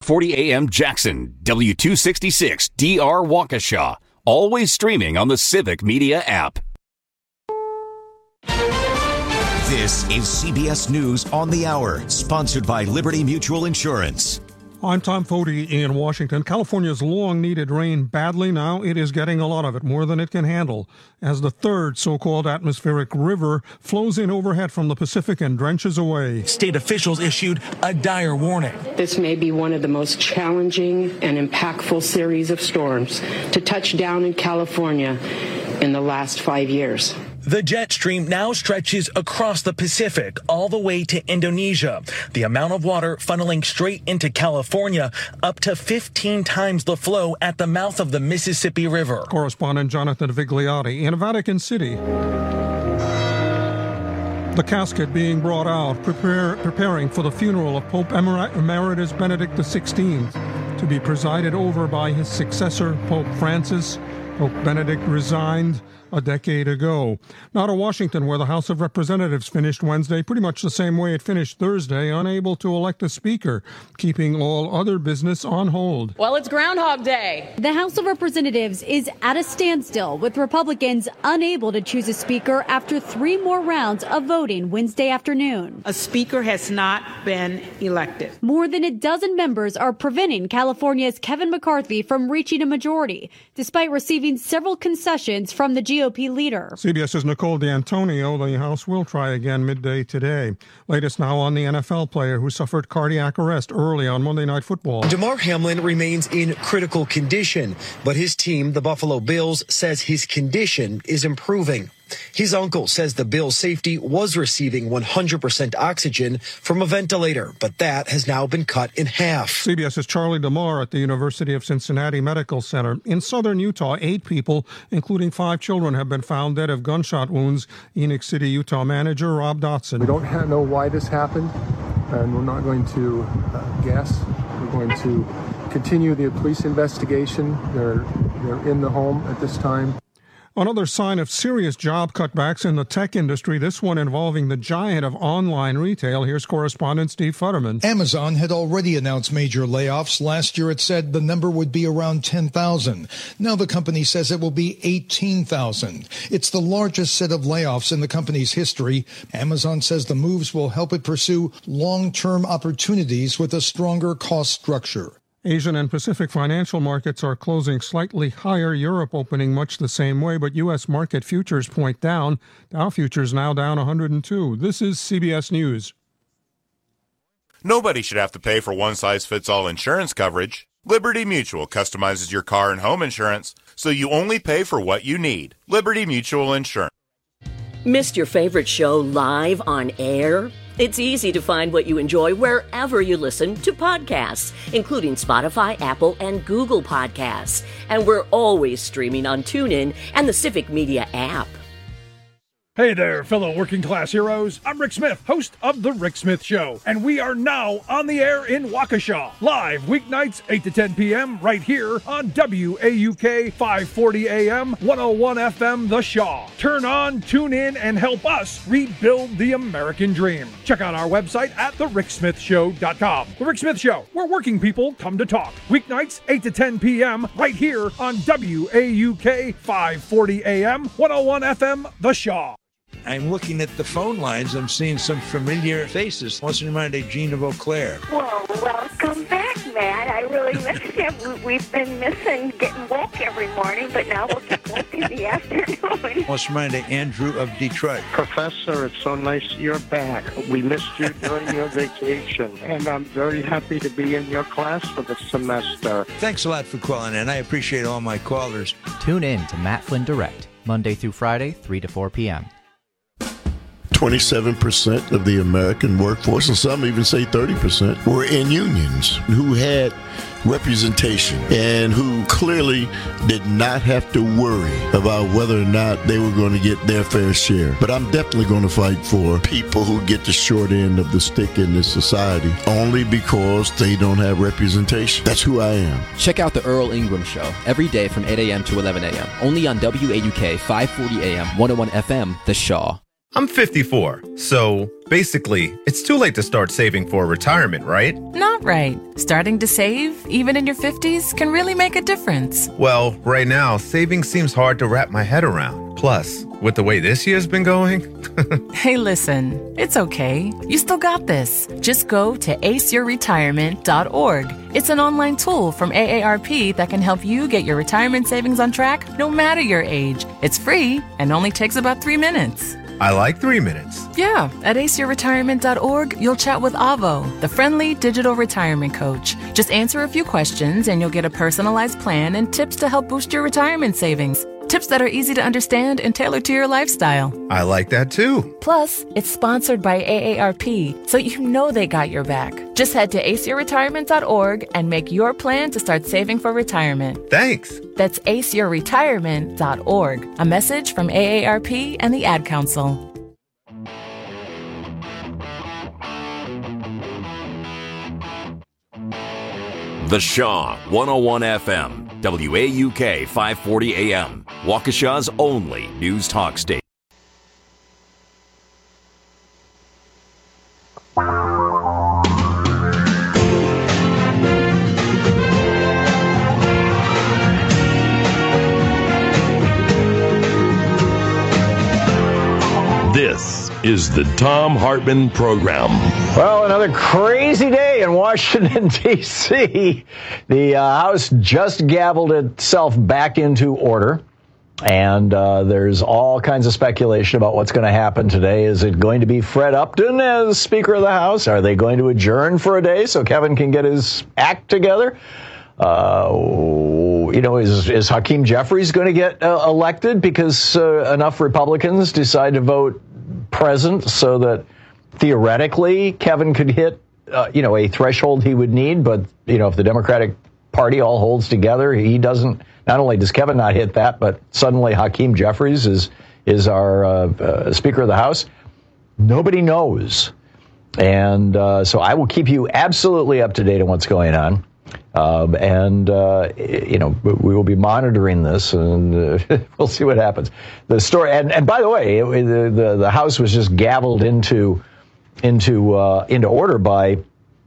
540 AM Jackson, W266 DR Waukesha. Always streaming on the Civic Media app. This is CBS News on the Hour, sponsored by Liberty Mutual Insurance. I'm Tom Foti in Washington. California's long-needed rain badly. Now it is getting a lot of it, more than it can handle, as the third so-called atmospheric river flows in overhead from the Pacific and drenches away. State officials issued a dire warning. This may be one of the most challenging and impactful series of storms to touch down in California in the last 5 years. The jet stream now stretches across the Pacific all the way to Indonesia. The amount of water funneling straight into California up to 15 times the flow at the mouth of the Mississippi River. Correspondent Jonathan Vigliotti in Vatican City. The casket being brought out, preparing for the funeral of Pope Emeritus Benedict XVI, to be presided over by his successor, Pope Francis. Pope Benedict resigned a decade ago. Now to Washington, where the House of Representatives finished Wednesday pretty much the same way it finished Thursday, unable to elect a speaker, keeping all other business on hold. Well, it's Groundhog Day. The House of Representatives is at a standstill, with Republicans unable to choose a speaker after 3 more rounds of voting Wednesday afternoon. A speaker has not been elected. More than a dozen members are preventing California's Kevin McCarthy from reaching a majority, despite receiving several concessions from the GOP leader. CBS's Nicole D'Antonio. The House will try again midday today. Latest now on the NFL player who suffered cardiac arrest early on Monday Night Football. Damar Hamlin remains in critical condition, but his team, the Buffalo Bills, says his condition is improving. His uncle says the Bills' safety was receiving 100% oxygen from a ventilator, but that has now been cut in half. CBS's Charlie DeMar at the University of Cincinnati Medical Center. In southern Utah, 8 people, including 5 children, have been found dead of gunshot wounds. Enix City, Utah manager Rob Dotson. We don't know why this happened, and we're not going to guess. We're going to continue the police investigation. They're in the home at this time. Another sign of serious job cutbacks in the tech industry, this one involving the giant of online retail. Here's correspondent Steve Futterman. Amazon had already announced major layoffs. Last year it said the number would be around 10,000. Now the company says it will be 18,000. It's the largest set of layoffs in the company's history. Amazon says the moves will help it pursue long-term opportunities with a stronger cost structure. Asian and Pacific financial markets are closing slightly higher. Europe opening much the same way, but U.S. market futures point down. Dow futures now down 102. This is CBS News. Nobody should have to pay for one-size-fits-all insurance coverage. Liberty Mutual customizes your car and home insurance, so you only pay for what you need. Liberty Mutual Insurance. Missed your favorite show live on air? It's easy to find what you enjoy wherever you listen to podcasts, including Spotify, Apple, and Google Podcasts. And we're always streaming on TuneIn and the Civic Media app. Hey there, fellow working class heroes. I'm Rick Smith, host of The Rick Smith Show, and we are now on the air in Waukesha, live weeknights 8 to 10 p.m. right here on WAUK 540 AM, 101 FM, The Shaw. Turn on, tune in, and help us rebuild the American dream. Check out our website at thericksmithshow.com. The Rick Smith Show, where working people come to talk. Weeknights 8 to 10 p.m. right here on WAUK 540 AM, 101 FM, The Shaw. I'm looking at the phone lines. I'm seeing some familiar faces. What's in mind of Gene of Eau Claire? Well, welcome back, Matt. I really missed you. We've been missing getting woke every morning, but now we'll get woke in the afternoon. What's in mind of Andrew of Detroit? Professor, it's so nice you're back. We missed you during your vacation, and I'm very happy to be in your class for the semester. Thanks a lot for calling in. I appreciate all my callers. Tune in to Matt Flynn Direct, Monday through Friday, 3 to 4 p.m. 27% of the American workforce, and some even say 30%, were in unions who had representation and who clearly did not have to worry about whether or not they were going to get their fair share. But I'm definitely going to fight for people who get the short end of the stick in this society only because they don't have representation. That's who I am. Check out the Earl Ingram Show every day from 8 a.m. to 11 a.m. only on WAUK 540 AM, 101 FM, The Shaw. I'm 54, so Basically, it's too late to start saving for retirement, right? Not right. Starting to save, even in your 50s, can really make a difference. Well, right now, saving seems hard to wrap my head around. Plus, with the way this year's been going... Hey, listen, it's okay. You still got this. Just go to aceyourretirement.org. It's an online tool from AARP that can help you get your retirement savings on track no matter your age. It's free and only takes about 3 minutes. I like 3 minutes. Yeah, at aceyourretirement.org, you'll chat with Avo, the friendly digital retirement coach. Just answer a few questions and you'll get a personalized plan and tips to help boost your retirement savings. Tips that are easy to understand and tailored to your lifestyle. I like that too. Plus, it's sponsored by AARP, so you know they got your back. Just head to aceyourretirement.org and make your plan to start saving for retirement. Thanks. That's aceyourretirement.org. A message from AARP and the Ad Council. The Shaw 101 FM. WAUK 540 AM, Waukesha's only news talk station. This is the Thom Hartmann Program. Well, another crazy day in Washington, D.C. The House just gavelled itself back into order, and there's all kinds of speculation about what's going to happen today. Is it going to be Fred Upton as Speaker of the House? Are they going to adjourn for a day so Kevin can get his act together? Is Hakeem Jeffries going to get elected because enough Republicans decide to vote present so that theoretically Kevin could hit, a threshold he would need? But, if the Democratic Party all holds together, he doesn't. Not only does Kevin not hit that, but suddenly Hakeem Jeffries is our Speaker of the House. Nobody knows. And so I will keep you absolutely up to date on what's going on. We will be monitoring this, and we'll see what happens. The story, and by the way, the House was just gavelled into order by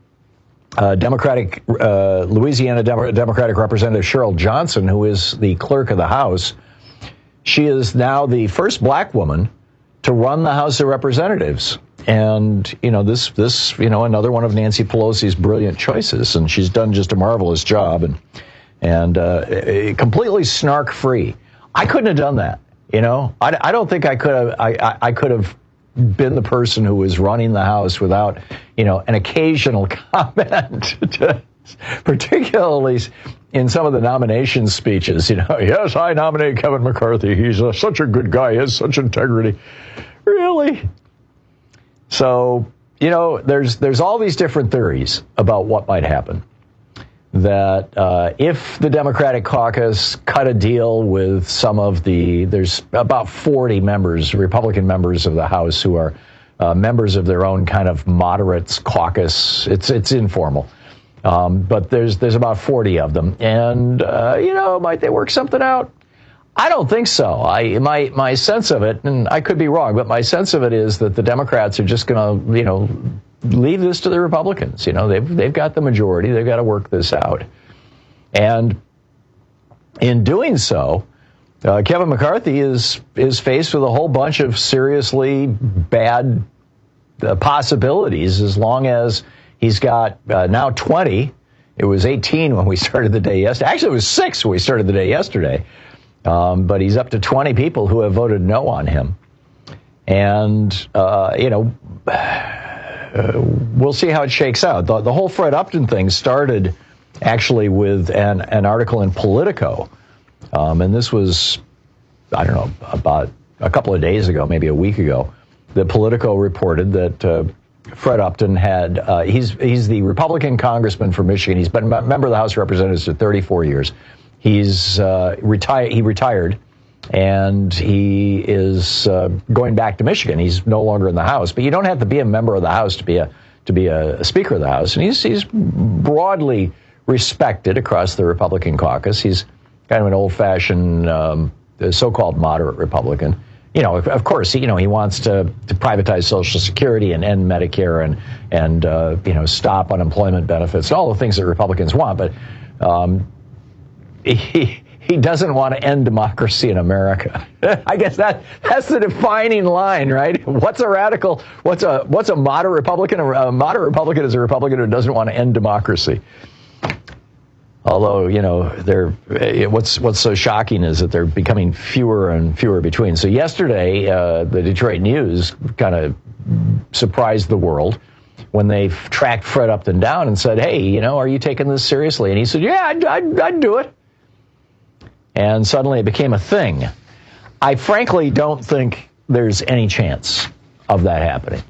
Louisiana Democratic Representative Cheryl Johnson, who is the clerk of the House. She is now the first black woman to run the House of Representatives. And, this another one of Nancy Pelosi's brilliant choices. And she's done just a marvelous job and completely snark free. I couldn't have done that. I don't think I could have been the person who was running the House without, an occasional comment, particularly in some of the nomination speeches. Yes, I nominate Kevin McCarthy. He's such a good guy. He has such integrity. Really? So, there's all these different theories about what might happen. That if the Democratic caucus cut a deal with some of there's about 40 Republican members of the House who are members of their own kind of moderates caucus. It's informal. But there's about 40 of them. And, might they work something out? I don't think so. My sense of it, and I could be wrong, but my sense of it is that the Democrats are just going to, leave this to the Republicans. They've got the majority. They've got to work this out. And in doing so, Kevin McCarthy is faced with a whole bunch of seriously bad possibilities as long as he's got now 20. It was 18 when we started the day yesterday. Actually, it was 6 when we started the day yesterday. But he's up to 20 people who have voted no on him. And, we'll see how it shakes out. The whole Fred Upton thing started actually with an article in Politico. And this was, about a couple of days ago, maybe a week ago. The Politico reported that Fred Upton had, he's the Republican congressman from Michigan. He's been a member of the House of Representatives for 34 years. He's retired. He retired, and he is going back to Michigan. He's no longer in the House, but you don't have to be a member of the House to be a Speaker of the House. And he's broadly respected across the Republican caucus. He's kind of an old-fashioned, so-called moderate Republican, of course, he wants to privatize Social Security and end Medicare and stop unemployment benefits and all the things that Republicans want. But he doesn't want to end democracy in America. I guess that's the defining line, right? What's a radical? What's a moderate Republican? A moderate Republican is a Republican who doesn't want to end democracy. Although, what's so shocking is that they're becoming fewer and fewer between. So yesterday, the Detroit News kind of surprised the world when they tracked Fred Upton down and said, hey, are you taking this seriously? And he said, yeah, I'd do it. And suddenly it became a thing. I frankly don't think there's any chance of that happening.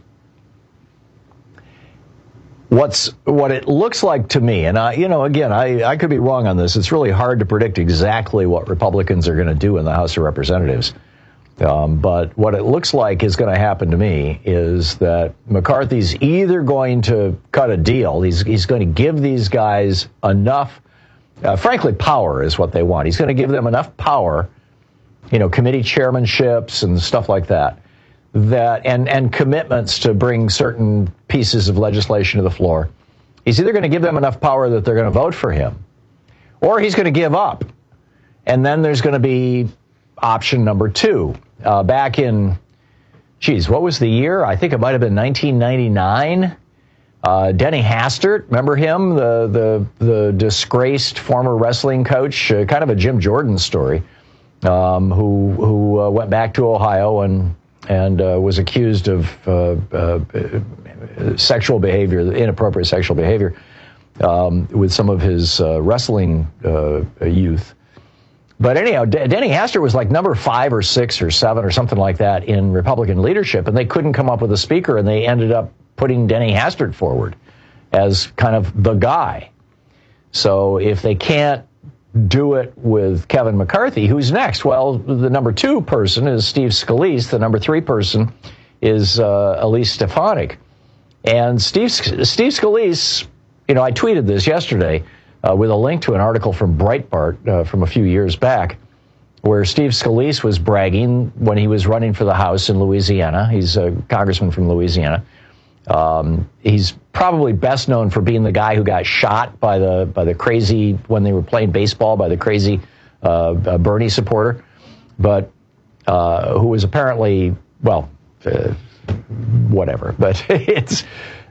What it looks like to me, and I could be wrong on this. It's really hard to predict exactly what Republicans are going to do in the House of Representatives. But what it looks like is going to happen to me is that McCarthy's either going to cut a deal. He's going to give these guys enough, frankly, power is what they want. He's going to give them enough power, committee chairmanships and stuff like that. And commitments to bring certain pieces of legislation to the floor. He's either going to give them enough power that they're going to vote for him, or he's going to give up. And then there's going to be option number 2. Back in, what was the year? I think it might have been 1999. Denny Hastert, remember him? The disgraced former wrestling coach, kind of a Jim Jordan story, who went back to Ohio and was accused of sexual behavior, inappropriate sexual behavior, with some of his wrestling youth. But anyhow, Denny Hastert was like number 5 or 6 or 7 or something like that in Republican leadership, and they couldn't come up with a speaker, and they ended up putting Denny Hastert forward as kind of the guy. So if they can't do it with Kevin McCarthy, who's next? Well, the number 2 person is Steve Scalise. The number 3 person is Elise Stefanik. And Steve Scalise, I tweeted this yesterday with a link to an article from Breitbart from a few years back, where Steve Scalise was bragging when he was running for the House in Louisiana. He's a congressman from Louisiana. He's probably best known for being the guy who got shot by the crazy, when they were playing baseball, by the crazy Bernie supporter, but who was apparently, whatever. But it's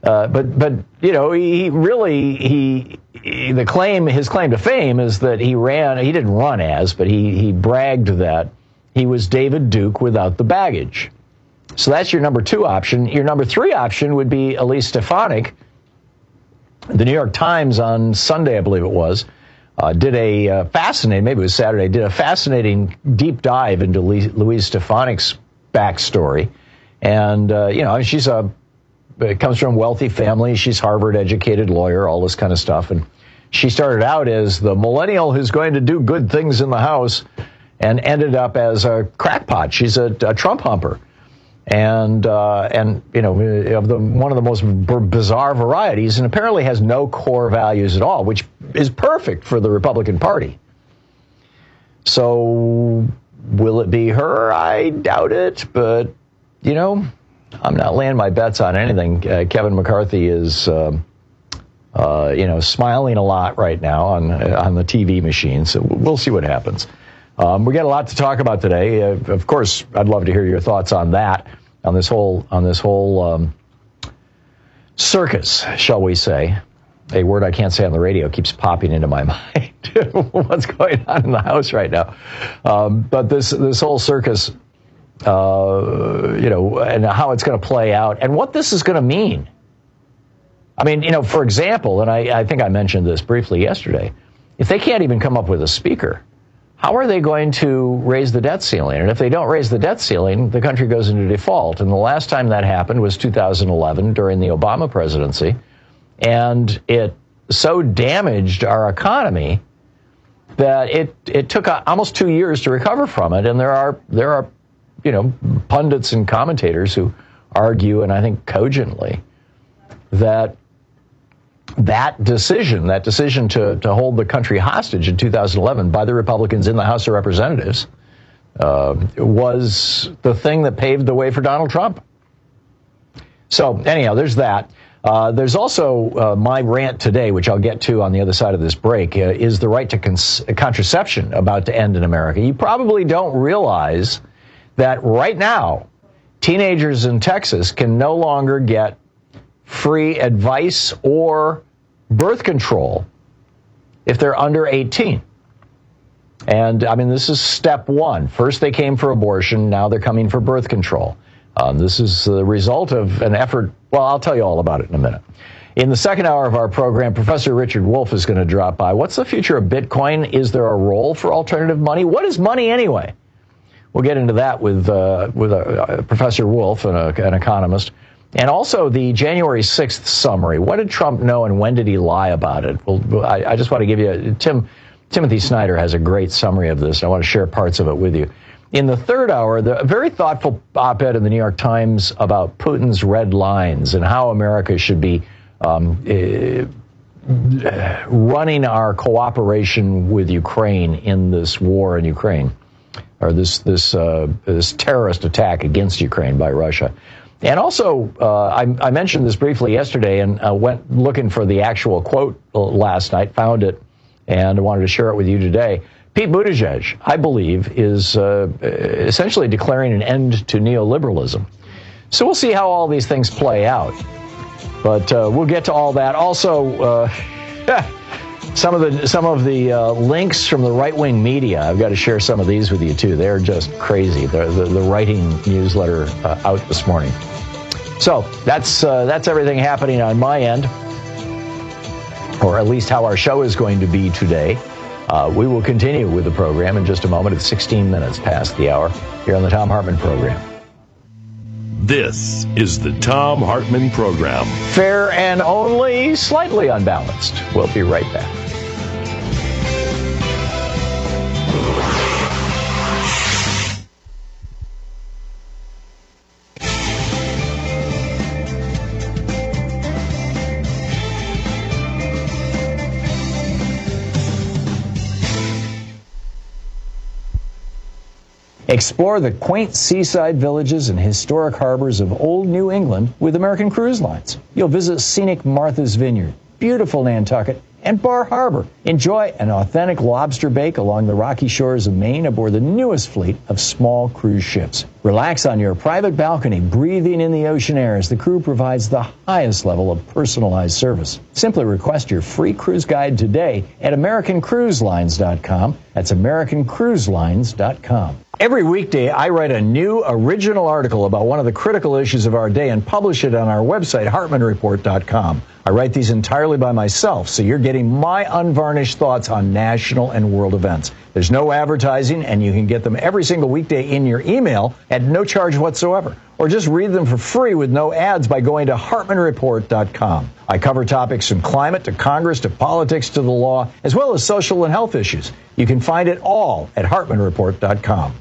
his claim to fame is that he didn't run as, but he bragged that he was David Duke without the baggage. So that's your number 2 option. Your number 3 option would be Elise Stefanik. The New York Times on Sunday, I believe it was, did a fascinating, maybe it was Saturday, did a fascinating deep dive into Louise Stefanik's backstory. And, she's comes from a wealthy family. She's Harvard-educated lawyer, all this kind of stuff. And she started out as the millennial who's going to do good things in the House and ended up as a crackpot. She's a Trump humper. And one of the most bizarre varieties, and apparently has no core values at all, which is perfect for the Republican Party. So will it be her? I doubt it, but, I'm not laying my bets on anything. Kevin McCarthy is, smiling a lot right now on the TV machine, so we'll see what happens. We got a lot to talk about today. Of course, I'd love to hear your thoughts on that, on this whole circus, shall we say. A word I can't say on the radio keeps popping into my mind. What's going on in the House right now? But this whole circus, and how it's going to play out and what this is going to mean. I mean, for example, and I think I mentioned this briefly yesterday, if they can't even come up with a speaker, how are they going to raise the debt ceiling? And if they don't raise the debt ceiling, the country goes into default. And the last time that happened was 2011 during the Obama presidency. And it so damaged our economy that it took almost 2 years to recover from it. And there are pundits and commentators who argue, and I think cogently, that decision to hold the country hostage in 2011 by the Republicans in the House of Representatives, was the thing that paved the way for Donald Trump. So anyhow, there's that. There's also my rant today, which I'll get to on the other side of this break, is the right to contraception about to end in America. You probably don't realize that right now, teenagers in Texas can no longer get free advice or birth control if they're under 18. And, I mean, this is step one. First they came for abortion, now they're coming for birth control. This is the result of an effort. Well, I'll tell you all about it in a minute. In the second hour of our program, Professor Richard Wolff is going to drop by. What's the future of Bitcoin? Is there a role for alternative money? What is money anyway? We'll get into that with Professor Wolff, an economist. And also the January 6th summary. What did Trump know and when did he lie about it? Well, I just want to give you, Timothy Snyder has a great summary of this. I want to share parts of it with you. In the third hour, a very thoughtful op-ed in the New York Times about Putin's red lines and how America should be running our cooperation with Ukraine in this war in Ukraine, or this terrorist attack against Ukraine by Russia. And also, I mentioned this briefly yesterday and went looking for the actual quote last night, found it, and I wanted to share it with you today. Pete Buttigieg, I believe, is essentially declaring an end to neoliberalism. So we'll see how all these things play out. But we'll get to all that. Also, some of the links from the right-wing media. I've got to share some of these with you, too. They're just crazy. The writing newsletter out this morning. So that's everything happening on my end, or at least how our show is going to be today. We will continue with the program in just a moment. It's 16 minutes past the hour here on the Thom Hartmann Program. This is the Thom Hartmann Program. Fair and only slightly unbalanced. We'll be right back. Explore the quaint seaside villages and historic harbors of Old New England with American Cruise Lines. You'll visit scenic Martha's Vineyard, beautiful Nantucket, and Bar Harbor. Enjoy an authentic lobster bake along the rocky shores of Maine aboard the newest fleet of small cruise ships. Relax on your private balcony, breathing in the ocean air as the crew provides the highest level of personalized service. Simply request your free cruise guide today at AmericanCruiseLines.com. That's AmericanCruiseLines.com. Every weekday, I write a new original article about one of the critical issues of our day and publish it on our website, HartmannReport.com. I write these entirely by myself, so you're getting my unvarnished thoughts on national and world events. There's no advertising, and you can get them every single weekday in your email at no charge whatsoever. Or just read them for free with no ads by going to HartmannReport.com. I cover topics from climate to Congress to politics to the law, as well as social and health issues. You can find it all at HartmannReport.com.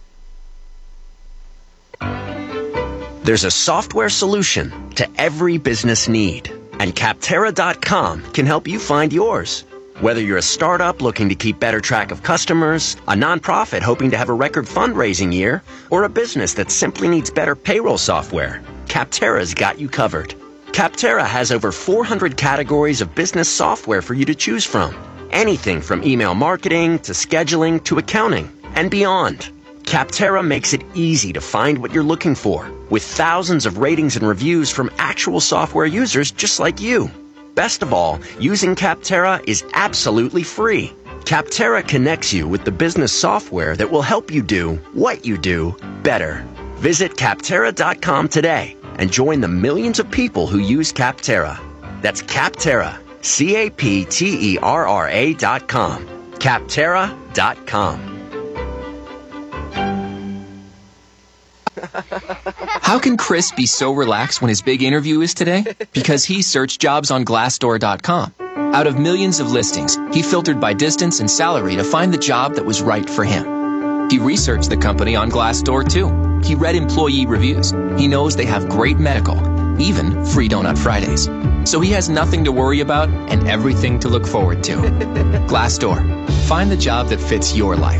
There's a software solution to every business need, and Capterra.com can help you find yours. Whether you're a startup looking to keep better track of customers, a nonprofit hoping to have a record fundraising year, or a business that simply needs better payroll software, Capterra's got you covered. Capterra has over 400 categories of business software for you to choose from. Anything from email marketing to scheduling to accounting and beyond. Capterra makes it easy to find what you're looking for, with thousands of ratings and reviews from actual software users just like you. Best of all, using Capterra is absolutely free. Capterra connects you with the business software that will help you do what you do better. Visit Capterra.com today and join the millions of people who use Capterra. That's Capterra, Capterra.com. Capterra.com. How can Chris be so relaxed when his big interview is today? Because he searched jobs on Glassdoor.com. Out of millions of listings, he filtered by distance and salary to find the job that was right for him. He researched the company on Glassdoor too. He read employee reviews. He knows they have great medical, even free Donut Fridays. So he has nothing to worry about and everything to look forward to. Glassdoor. Find the job that fits your life.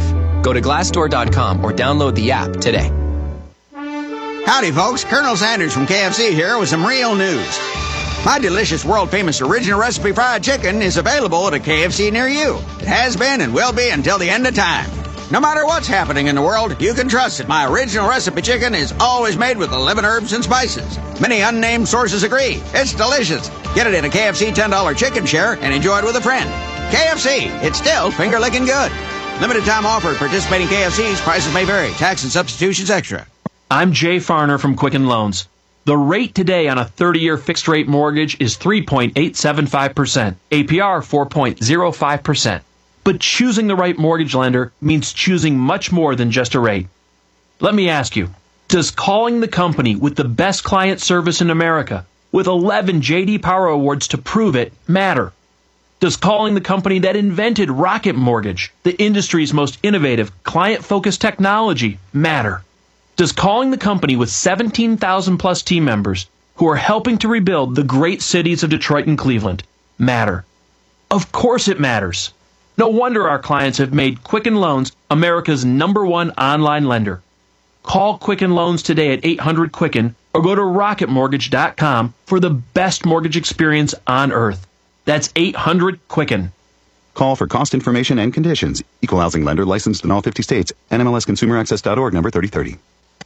Go to Glassdoor.com or download the app today. Howdy, folks. Colonel Sanders from KFC here with some real news. My delicious, world-famous original recipe fried chicken is available at a KFC near you. It has been and will be until the end of time. No matter what's happening in the world, you can trust that my original recipe chicken is always made with 11 herbs and spices. Many unnamed sources agree. It's delicious. Get it in a KFC $10 chicken share and enjoy it with a friend. KFC, it's still finger-licking good. Limited time offer at participating KFCs. Prices may vary. Tax and substitutions extra. I'm Jay Farner from Quicken Loans. The rate today on a 30-year fixed-rate mortgage is 3.875%, APR 4.05%. But choosing the right mortgage lender means choosing much more than just a rate. Let me ask you, does calling the company with the best client service in America, with 11 J.D. Power Awards to prove it, matter? Does calling the company that invented Rocket Mortgage, the industry's most innovative, client-focused technology, matter? Does calling the company with 17,000-plus team members who are helping to rebuild the great cities of Detroit and Cleveland matter? Of course it matters. No wonder our clients have made Quicken Loans America's #1 online lender. Call Quicken Loans today at 800-QUICKEN or go to rocketmortgage.com for the best mortgage experience on earth. That's 800-QUICKEN. Call for cost information and conditions. Equal housing lender licensed in all 50 states. NMLSConsumerAccess.org number 3030.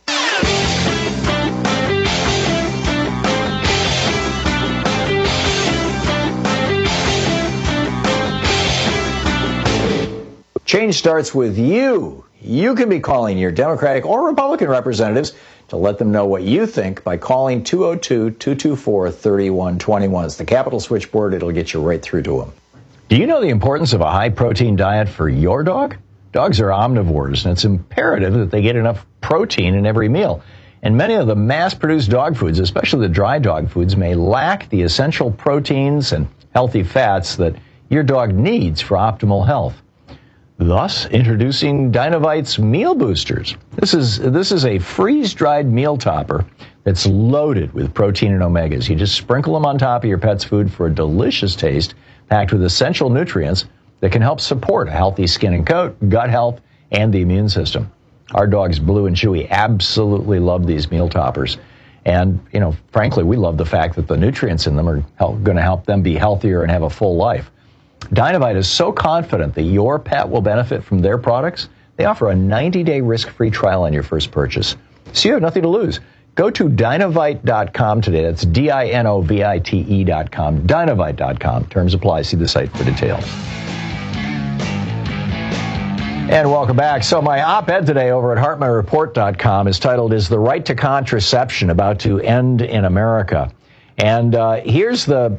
Change starts with you. You can be calling your Democratic or Republican representatives to let them know what you think by calling 202-224-3121. It's the Capitol switchboard. It'll get you right through to them. Do you know the importance of a high-protein diet for your dog? Dogs are omnivores, and it's imperative that they get enough protein in every meal. And many of the mass-produced dog foods, especially the dry dog foods, may lack the essential proteins and healthy fats that your dog needs for optimal health. Thus, introducing Dynovite's Meal Boosters. This is a freeze-dried meal topper that's loaded with protein and omegas. You just sprinkle them on top of your pet's food for a delicious taste, packed with essential nutrients that can help support a healthy skin and coat, gut health, and the immune system. Our dogs, Blue and Chewy, absolutely love these meal toppers. And, frankly, we love the fact that the nutrients in them are going to help them be healthier and have a full life. Dynovite is so confident that your pet will benefit from their products, they offer a 90-day risk-free trial on your first purchase. So you have nothing to lose. Go to Dynovite.com today. That's Dinovite.com. Dynovite.com. Terms apply. See the site for details. And welcome back. So my op-ed today over at HeartMyReport.com is titled, "Is the Right to Contraception About to End in America?" And here's the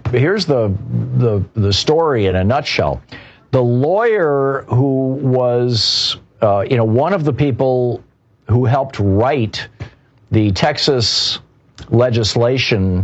story in a nutshell. The lawyer who was one of the people who helped write the Texas legislation,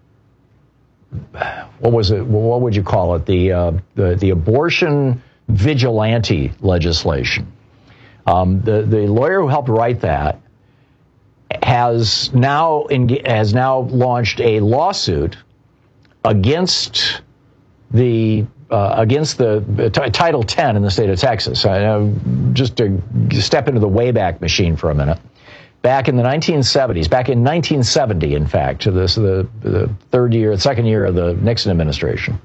what was it? What would you call it? The abortion vigilante legislation. The lawyer who helped write that has now launched a lawsuit against the Title 10 in the state of Texas. Just to step into the Wayback Machine for a minute. Back in the 1970s, back in 1970, in fact, this the second year of the Nixon administration,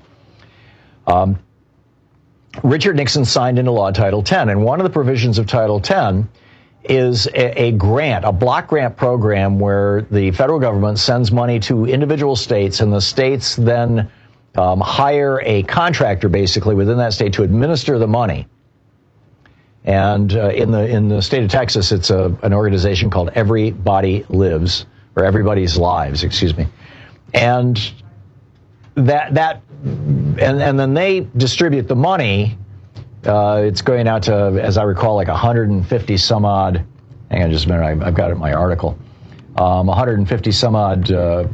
Richard Nixon signed into law Title 10, and one of the provisions of Title 10 is a grant, a block grant program where the federal government sends money to individual states, and the states then hire a contractor basically within that state to administer the money. And in the state of Texas, it's an organization called Everybody Lives, or Everybody's Lives, excuse me. And and then they distribute the money. It's going out to, as I recall, like 150 some odd. Hang on just a minute. I've got it in my article. 150 some odd,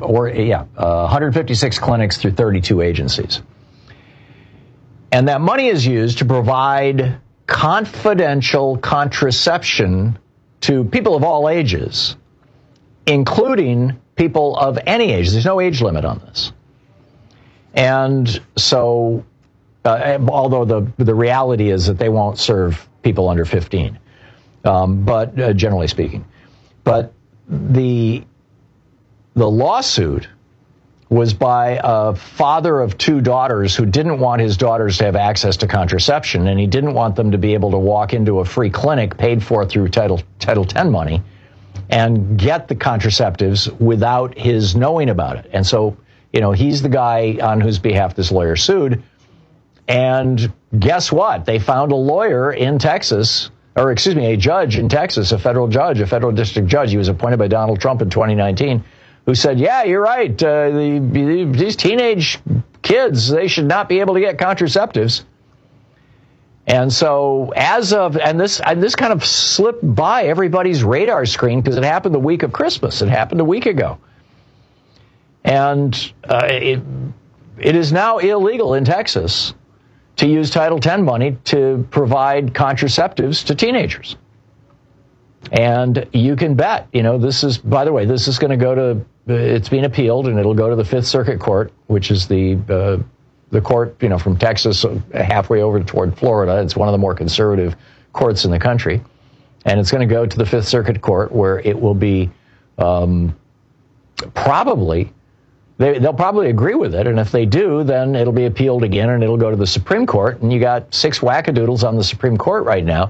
156 clinics through 32 agencies. And that money is used to provide confidential contraception to people of all ages, including people of any age. There's no age limit on this. And so, although the reality is that they won't serve people under 15. but generally speaking. But the lawsuit was by a father of two daughters who didn't want his daughters to have access to contraception, and he didn't want them to be able to walk into a free clinic paid for through Title X money and get the contraceptives without his knowing about it. And so, he's the guy on whose behalf this lawyer sued. And guess what? They found a lawyer in Texas, a judge in Texas, a federal district judge. He was appointed by Donald Trump in 2019, who said, yeah, you're right. These teenage kids, they should not be able to get contraceptives. And so this kind of slipped by everybody's radar screen because it happened the week of Christmas. It happened a week ago. And it is now illegal in Texas to use Title X money to provide contraceptives to teenagers. And you can bet, this is going to go to, it's being appealed, and it'll go to the Fifth Circuit Court, which is the court, from Texas halfway over toward Florida. It's one of the more conservative courts in the country. And it's going to go to the Fifth Circuit Court, where it will be they'll probably agree with it. And if they do, then it'll be appealed again, and it'll go to the Supreme Court. And you got 6 wackadoodles on the Supreme Court right now.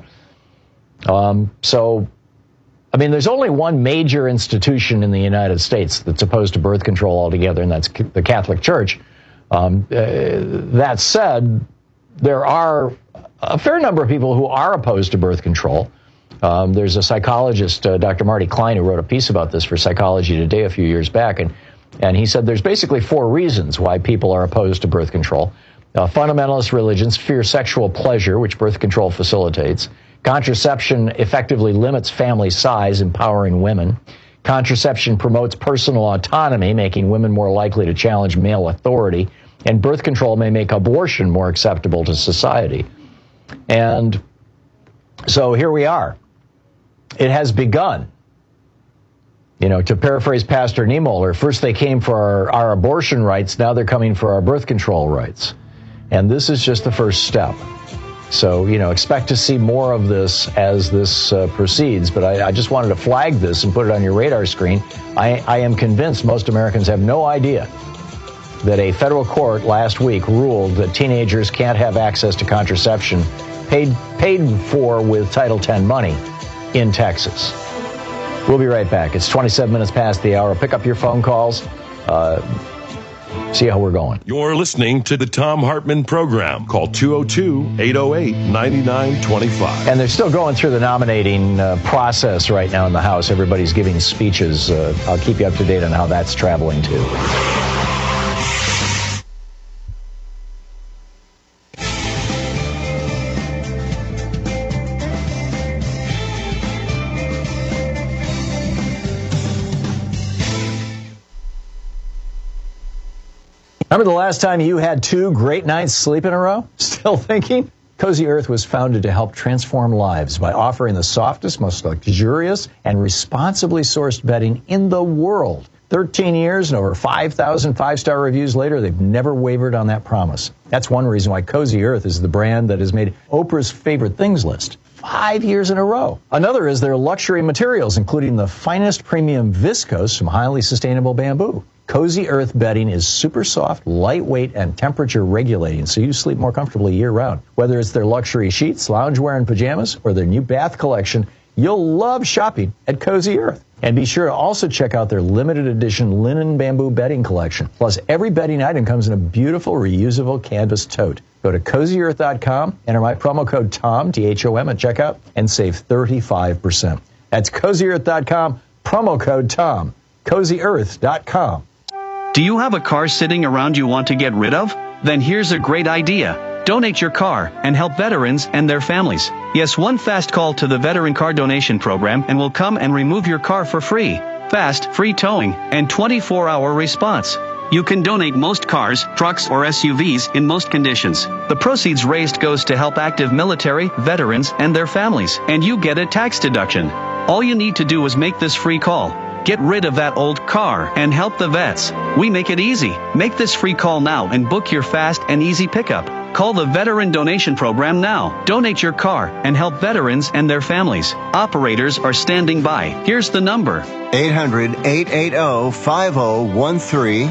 There's only one major institution in the United States that's opposed to birth control altogether, and that's the Catholic Church. That said, there are a fair number of people who are opposed to birth control. There's a psychologist, Dr. Marty Klein, who wrote a piece about this for Psychology Today a few years back, and he said there's basically 4 reasons why people are opposed to birth control. Fundamentalist religions fear sexual pleasure, which birth control facilitates. Contraception effectively limits family size, empowering women. Contraception promotes personal autonomy, making women more likely to challenge male authority. And birth control may make abortion more acceptable to society. And so here we are. It has begun. To paraphrase Pastor Niemöller, first they came for our abortion rights, now they're coming for our birth control rights. And this is just the first step. So, expect to see more of this as this proceeds. But I just wanted to flag this and put it on your radar screen. I am convinced most Americans have no idea that a federal court last week ruled that teenagers can't have access to contraception paid for with Title X money in Texas. We'll be right back. It's 27 minutes past the hour. Pick up your phone calls. See how we're going. You're listening to the Thom Hartmann Program. Call 202-808-9925. And they're still going through the nominating process right now in the House. Everybody's giving speeches. I'll keep you up to date on how that's traveling, too. Remember the last time you had 2 great nights sleep in a row? Still thinking? Cozy Earth was founded to help transform lives by offering the softest, most luxurious, and responsibly sourced bedding in the world. 13 years and over 5,000 5-star reviews later, they've never wavered on that promise. That's one reason why Cozy Earth is the brand that has made Oprah's favorite things list 5 years in a row. Another is their luxury materials, including the finest premium viscose from highly sustainable bamboo. Cozy Earth bedding is super soft, lightweight, and temperature regulating, so you sleep more comfortably year-round. Whether it's their luxury sheets, loungewear, and pajamas, or their new bath collection, you'll love shopping at Cozy Earth. And be sure to also check out their limited edition linen bamboo bedding collection. Plus, every bedding item comes in a beautiful, reusable canvas tote. Go to CozyEarth.com, enter my promo code TOM, T-H-O-M, at checkout, and save 35%. That's CozyEarth.com, promo code TOM, CozyEarth.com. Do you have a car sitting around you want to get rid of? Then here's a great idea. Donate your car and help veterans and their families. Yes, one fast call to the Veteran Car Donation Program and we'll come and remove your car for free. Fast, free towing, and 24-hour response. You can donate most cars, trucks, or SUVs in most conditions. The proceeds raised goes to help active military, veterans, and their families, and you get a tax deduction. All you need to do is make this free call. Get rid of that old car and help the vets. We make it easy. Make this free call now and book your fast and easy pickup. Call the Veteran Donation Program now. Donate your car and help veterans and their families. Operators are standing by. Here's the number. 800-880-5013.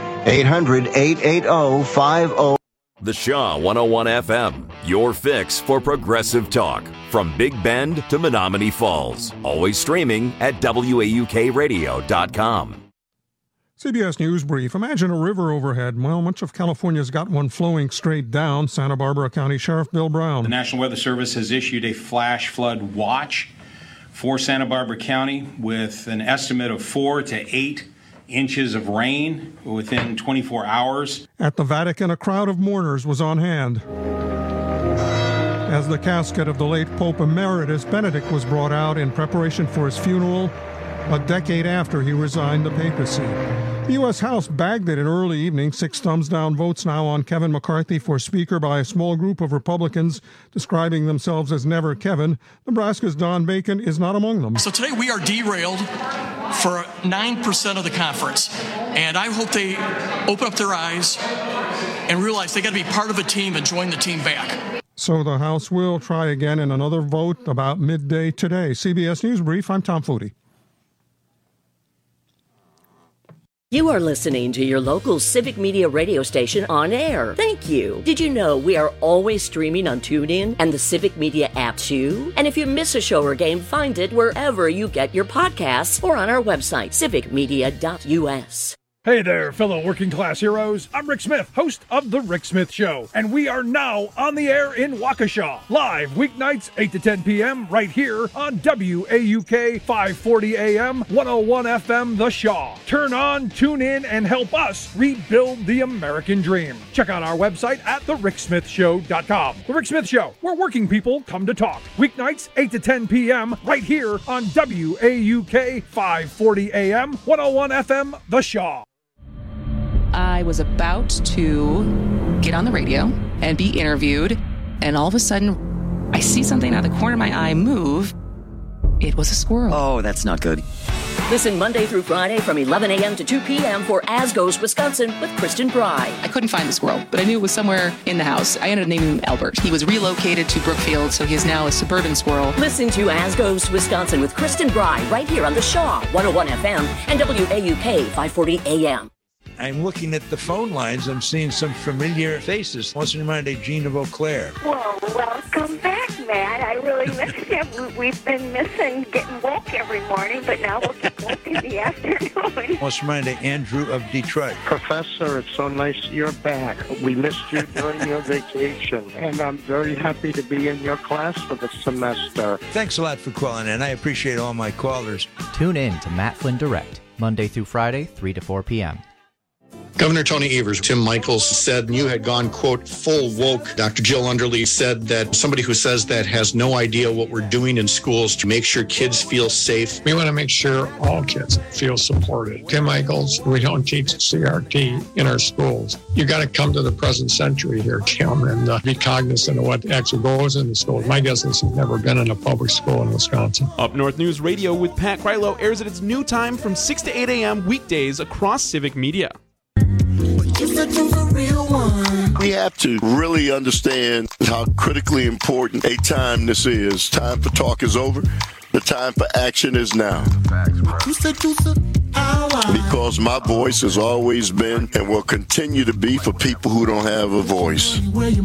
800-880-5013. The Shaw 101 FM, your fix for progressive talk. From Big Bend to Menominee Falls. Always streaming at WAUKradio.com. CBS News Brief. Imagine a river overhead. Well, much of California's got one flowing straight down. Santa Barbara County Sheriff Bill Brown. The National Weather Service has issued a flash flood watch for Santa Barbara County with an estimate of 4 to 8 inches of rain within 24 hours. At the Vatican, a crowd of mourners was on hand as the casket of the late Pope Emeritus Benedict was brought out in preparation for his funeral a decade after he resigned the papacy. The U.S. House bagged it in early evening. 6 thumbs-down votes now on Kevin McCarthy for Speaker by a small group of Republicans describing themselves as Never Kevin. Nebraska's Don Bacon is not among them. So today we are derailed for 9% of the conference. And I hope they open up their eyes and realize they got to be part of a team and join the team back. So the House will try again in another vote about midday today. CBS News Brief, I'm Tom Footy. You are listening to your local Civic Media radio station on air. Thank you. Did you know we are always streaming on TuneIn and the Civic Media app too? And if you miss a show or game, find it wherever you get your podcasts or on our website, civicmedia.us. Hey there, fellow working class heroes. I'm Rick Smith, host of The Rick Smith Show, and we are now on the air in Waukesha, live weeknights 8 to 10 p.m. right here on WAUK 540 AM, 101 FM, The Shaw. Turn on, tune in, and help us rebuild the American dream. Check out our website at thericksmithshow.com. The Rick Smith Show, where working people come to talk. Weeknights 8 to 10 p.m. right here on WAUK 540 AM, 101 FM, The Shaw. I was about to get on the radio and be interviewed, and all of a sudden, I see something out of the corner of my eye move. It was a squirrel. Oh, that's not good. Listen Monday through Friday from 11 a.m. to 2 p.m. for As Goes Wisconsin with Kristen Bry. I couldn't find the squirrel, but I knew it was somewhere in the house. I ended up naming him Albert. He was relocated to Brookfield, so he is now a suburban squirrel. Listen to As Goes Wisconsin with Kristen Bry right here on the Shaw 101 FM and WAUK 540 AM. I'm looking at the phone lines. I'm seeing some familiar faces. What's in mind, Gene of Eau Claire? Well, welcome back, Matt. I really missed you. We've been missing getting woke every morning, but now we'll get woke in the afternoon. What's in mind, Andrew of Detroit? Professor, it's so nice you're back. We missed you during your vacation, and I'm very happy to be in your class for the semester. Thanks a lot for calling in. I appreciate all my callers. Tune in to Matt Flynn Direct, Monday through Friday, 3 to 4 p.m. Governor Tony Evers, Tim Michaels said you had gone, quote, full woke. Dr. Jill Underly said that somebody who says that has no idea what we're doing in schools to make sure kids feel safe. We want to make sure all kids feel supported. Tim Michaels, we don't teach CRT in our schools. You got to come to the present century here, Tim, and be cognizant of what actually goes in the schools. My guess is you've never been in a public school in Wisconsin. Up North News Radio with Pat Krylo airs at its new time from 6 to 8 a.m. weekdays across Civic Media. We have to really understand how critically important a time this is. Time for talk is over. The time for action is now. Because my voice has always been and will continue to be for people who don't have a voice.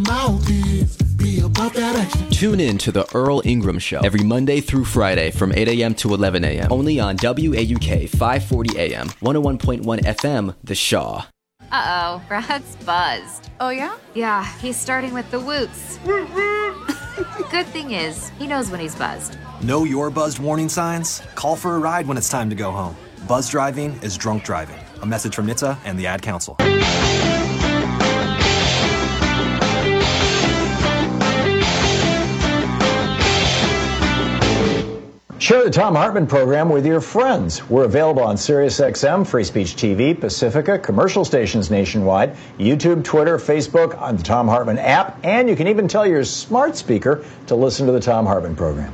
Tune in to The Earl Ingram Show every Monday through Friday from 8 a.m. to 11 a.m. Only on WAUK 540 AM, 101.1 FM, The Shaw. Uh-oh, Brad's buzzed. Oh, yeah? Yeah, he's starting with the whoops. Good thing is, he knows when he's buzzed. Know your buzzed warning signs? Call for a ride when it's time to go home. Buzz driving is drunk driving. A message from NHTSA and the Ad Council. Share the Tom Hartman program with your friends. We're available on SiriusXM, Free Speech TV, Pacifica, commercial stations nationwide, YouTube, Twitter, Facebook, on the Tom Hartman app, and you can even tell your smart speaker to listen to the Tom Hartman program.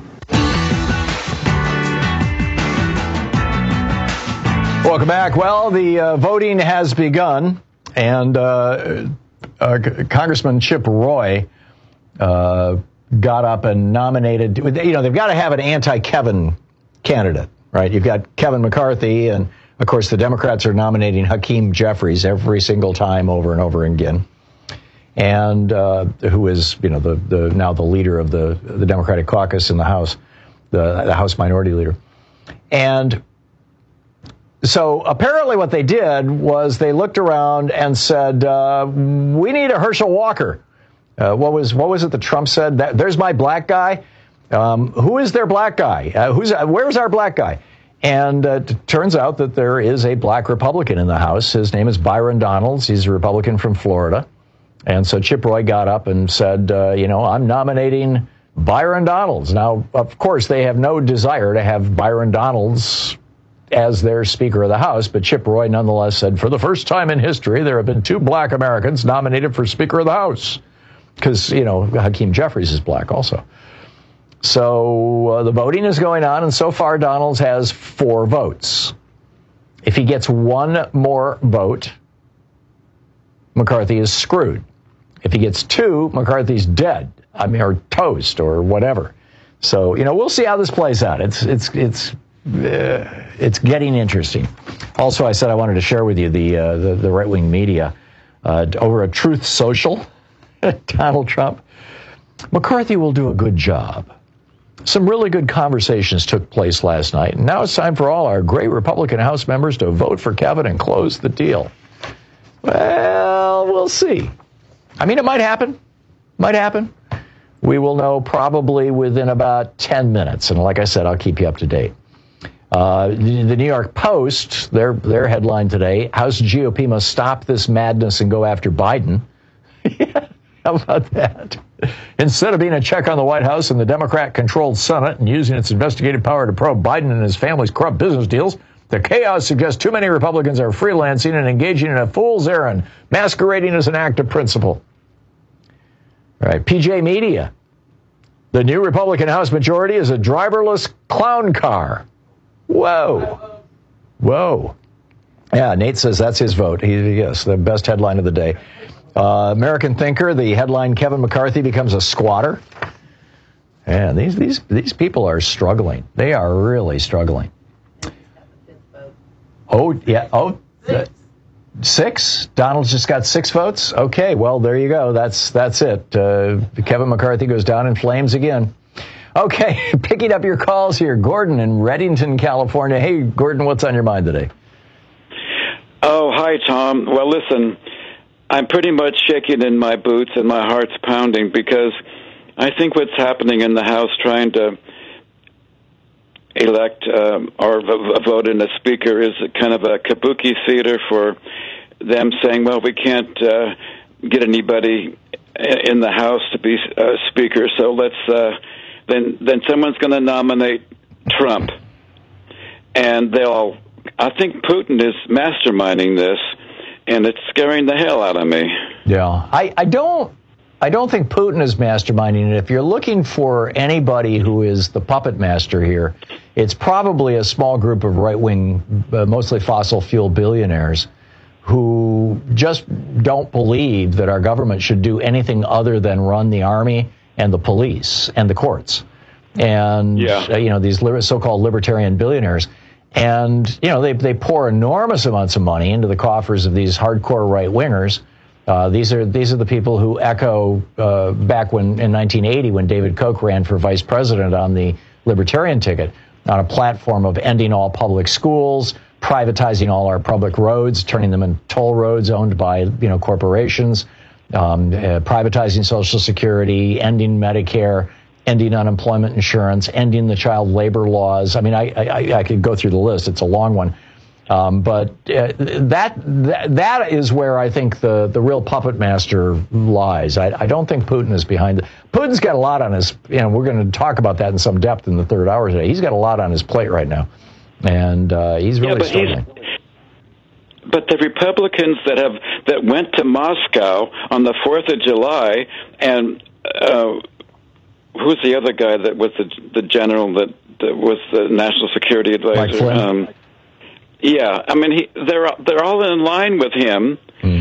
Welcome back. Well, the voting has begun, and Congressman Chip Roy got up and nominated. They've got to have an anti-Kevin candidate, right? You've got Kevin McCarthy, and of course the Democrats are nominating Hakeem Jeffries every single time over and over again, and who is now the leader of the Democratic caucus in the House, the House Minority Leader, and. So apparently what they did was they looked around and said, we need a Herschel Walker. What was it that Trump said? There's my black guy. Who is their black guy? Where's our black guy? And it turns out that there is a black Republican in the House. His name is Byron Donalds. He's a Republican from Florida. And so Chip Roy got up and said, I'm nominating Byron Donalds. Now, of course, they have no desire to have Byron Donalds as their Speaker of the House, but Chip Roy nonetheless said, for the first time in history, there have been 2 black Americans nominated for Speaker of the House. Because, Hakeem Jeffries is black also. So the voting is going on, and so far Donalds has 4 votes. If he gets 1 more vote, McCarthy is screwed. If he gets 2, McCarthy's dead. Or toast, or whatever. So, we'll see how this plays out. It's getting interesting. Also, I said I wanted to share with you the right-wing media over at Truth Social. Donald Trump. McCarthy will do a good job. Some really good conversations took place last night, and now it's time for all our great Republican House members to vote for Kevin and close the deal. Well, we'll see. It might happen. We will know probably within about 10 minutes, and like I said, I'll keep you up to date. The New York Post, their headline today, House GOP must stop this madness and go after Biden. How about that? Instead of being a check on the White House and the Democrat-controlled Senate and using its investigative power to probe Biden and his family's corrupt business deals, the chaos suggests too many Republicans are freelancing and engaging in a fool's errand, masquerading as an act of principle. All right, PJ Media. The new Republican House majority is a driverless clown car. Whoa. Yeah, Nate says that's his vote. Yes, the best headline of the day. American Thinker, the headline, Kevin McCarthy becomes a squatter. And these people are struggling. They are really struggling. Oh, yeah. Oh, 6? Donald's just got 6 votes? Okay, well, there you go. That's it. Kevin McCarthy goes down in flames again. Okay, picking up your calls here. Gordon in Reddington, California. Hey, Gordon, what's on your mind today? Oh, hi, Tom. Well, listen, I'm pretty much shaking in my boots and my heart's pounding because I think what's happening in the House trying to elect or vote in a speaker is kind of a kabuki theater for them saying, well, we can't get anybody in the House to be speaker, so let's then someone's going to nominate Trump. And I think Putin is masterminding this, and it's scaring the hell out of me. Yeah, I don't think Putin is masterminding it. If you're looking for anybody who is the puppet master here, it's probably a small group of right-wing, mostly fossil fuel billionaires who just don't believe that our government should do anything other than run the army and the police and the courts. And, these so-called libertarian billionaires. And, they pour enormous amounts of money into the coffers of these hardcore right-wingers. These are the people who echo back in 1980 when David Koch ran for vice president on the libertarian ticket on a platform of ending all public schools, privatizing all our public roads, turning them into toll roads owned by corporations, privatizing Social Security, ending Medicare, ending unemployment insurance, ending the child labor laws. I mean, I could go through the list. It's a long one. But that is where I think the real puppet master lies. I don't think Putin is behind it. Putin's got a lot on his, we're going to talk about that in some depth in the third hour today. He's got a lot on his plate right now. And he's really struggling. But the Republicans that went to Moscow on the 4th of July, and who's the other guy that was the general that was the national security advisor? Yeah, I mean they're all in line with him. Mm-hmm.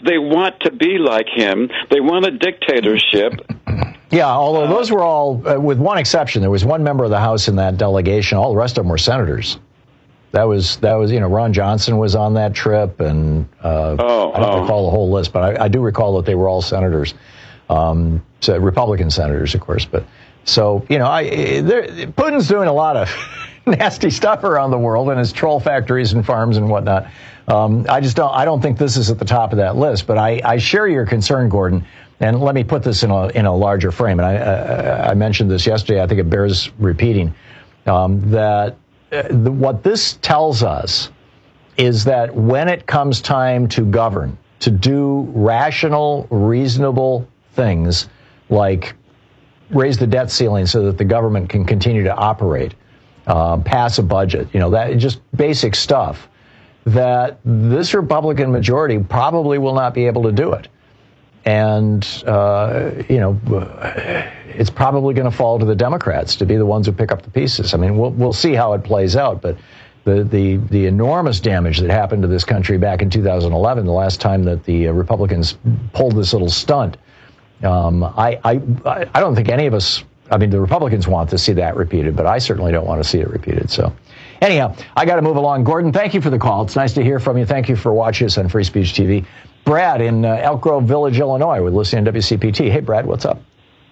they want to be like him. They want a dictatorship. Yeah, although those were all, with one exception, there was one member of the House in that delegation. All the rest of them were senators. That was Ron Johnson was on that trip, and I don't recall the whole list, but I do recall that they were all senators, so Republican senators, of course. But so Putin's doing a lot of nasty stuff around the world in his troll factories and farms and whatnot. I don't think this is at the top of that list. But I share your concern, Gordon. And let me put this in a larger frame. And I mentioned this yesterday. I think it bears repeating that. What this tells us is that when it comes time to govern, to do rational, reasonable things like raise the debt ceiling so that the government can continue to operate, pass a budget, that just basic stuff, that this Republican majority probably will not be able to do it. And, it's probably going to fall to the Democrats to be the ones who pick up the pieces. I mean, we'll see how it plays out. But the enormous damage that happened to this country back in 2011, the last time that the Republicans pulled this little stunt, I don't think any of us, the Republicans want to see that repeated, but I certainly don't want to see it repeated. So anyhow, I got to move along. Gordon, thank you for the call. It's nice to hear from you. Thank you for watching us on Free Speech TV. Brad in Elk Grove Village, Illinois, with listening to WCPT. Hey, Brad, what's up?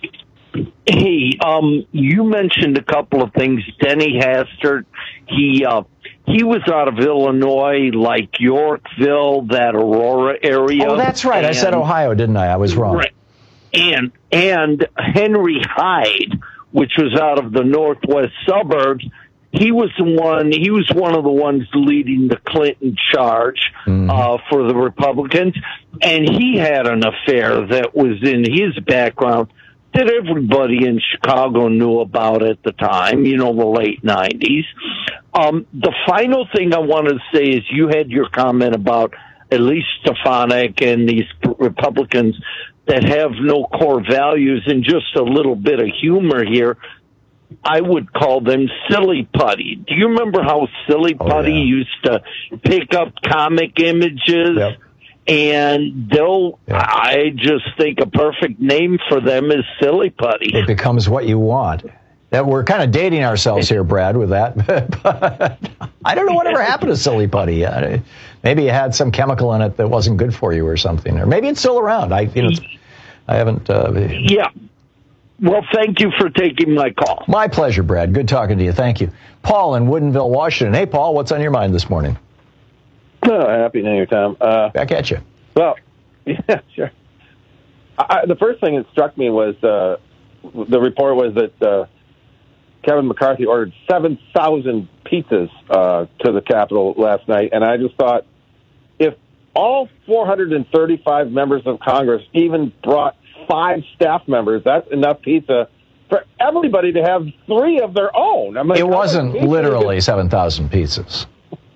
Hey, you mentioned a couple of things. Denny Hastert, he was out of Illinois, like Yorkville, that Aurora area. Oh, that's right. I said Ohio, didn't I? I was wrong. Right. And Henry Hyde, which was out of the northwest suburbs, he was one of the ones leading the Clinton charge for the Republicans, and he had an affair that was in his background that everybody in Chicago knew about at the time, the late 90s. The final thing I want to say is you had your comment about Elise Stefanik and these Republicans that have no core values and just a little bit of humor here. I would call them silly putty. Do you remember how silly putty used to pick up comic images? Yep. And I just think a perfect name for them is silly putty. It becomes what you want. That we're kind of dating ourselves here, Brad, with that. But I don't know whatever happened to silly putty. Maybe it had some chemical in it that wasn't good for you or something, or maybe it's still around. I haven't. Yeah. Well, thank you for taking my call. My pleasure, Brad. Good talking to you. Thank you. Paul in Woodinville, Washington. Hey, Paul, what's on your mind this morning? Oh, happy New Year, Tom. Back at you. Well, yeah, sure. The first thing that struck me was the report was that Kevin McCarthy ordered 7,000 pizzas to the Capitol last night, and I just thought, if all 435 members of Congress even brought 5 staff members, that's enough pizza for everybody to have 3 of their own. It wasn't literally 7,000 pizzas.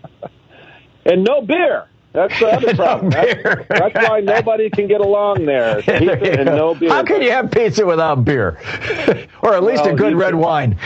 And no beer. That's the other problem. That's why nobody can get along there. Pizza and no beer. How can you have pizza without beer? Or at least a good red wine.